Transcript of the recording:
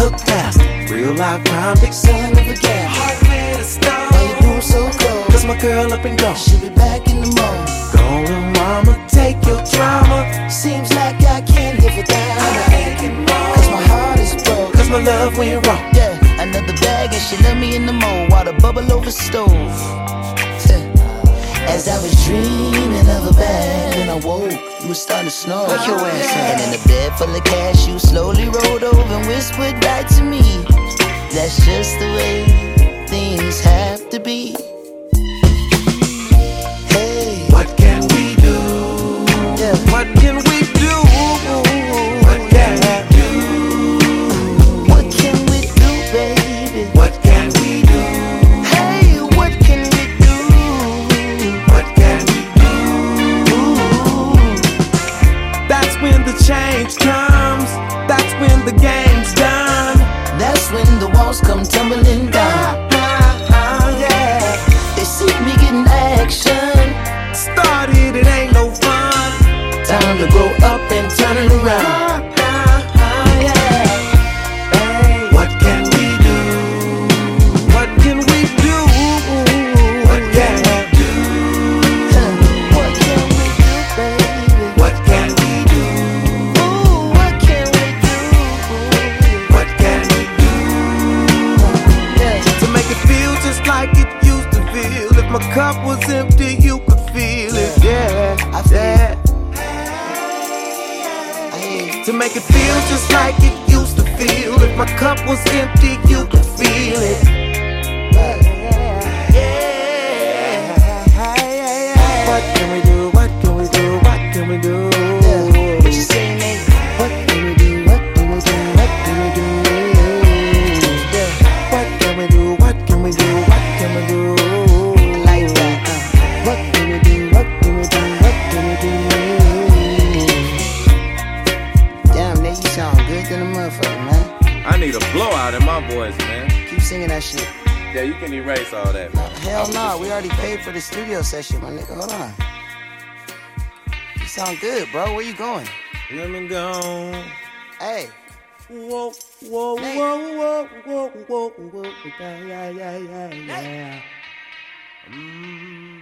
hook faster. Real life crime, big son of a gas. Heart made of stone. Why you doing so cold? Cause my girl up and gone. She'll be back in the morning. Gone, little mama, take your drama. Seems like I can't live without her. Cause my heart is broke. Cause my love went wrong. Yeah, another bag and she left me in the mold while the bubble over stove. As I was dreaming of a bag, when I woke, you was starting to snore. Wake your ass up. And in a bed full of cash, you slowly rolled over and whispered right to me. That's just the way things have to be. Hey, what can we do? yeah. What can we do? What can we do? What can we do, baby? What can we do? Hey, what can we do? What can we do? That's when the change comes. That's when the game's done. That's when the walls come tumbling down. Yeah. They see me getting action. Started, it ain't no fun. Time to grow up and turn it around. Yeah. Hey, what can we do? What can we do? What can we do? What can we do, baby? What can we do? Ooh, what can we do? What can we do? Yeah. To make it feel just like it used to feel. If my cup was empty, you could feel it. Yeah, I feel yeah. Hey, To make it feel just like it used to feel. If my cup was empty, you could feel it. What can we do? What can we do? What can we do? yeah. What you say, nigga? What can we do? What can we do? What can we do? Yeah. What can we do? What can we do? What can we do? Like that, What can we do? What can we do? What can we do? Damn, nigga, you sound good than a motherfucker, man. I need a blowout in my voice, man. Keep singing that shit. Yeah, you can erase all that, man. Hell no, we already paid for the studio session, my nigga. Hold on. You sound good, bro. Where you going? Let me go. Hey, Whoa, whoa, Nate. whoa, whoa, whoa, whoa, whoa, yeah, yeah, yeah, yeah, yeah.